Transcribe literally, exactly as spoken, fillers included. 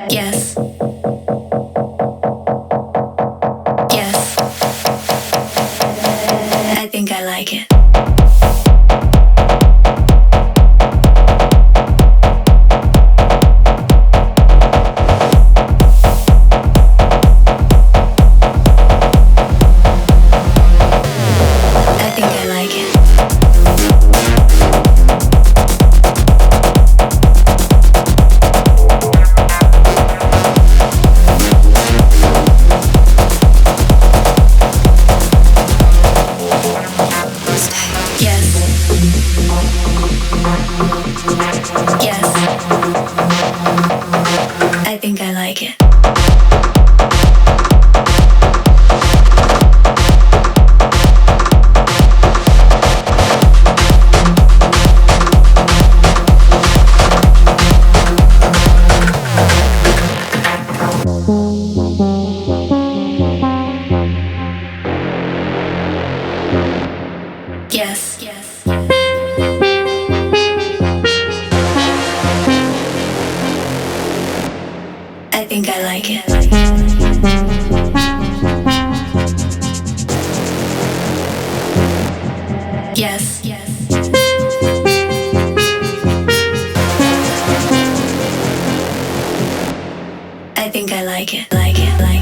Yes. Yes. I think I like it. I think I like it. Yes. Yes. I think I like it. Yes. Yes. I think I like it. Yes. Yes. I think I like it. Like it. Like it.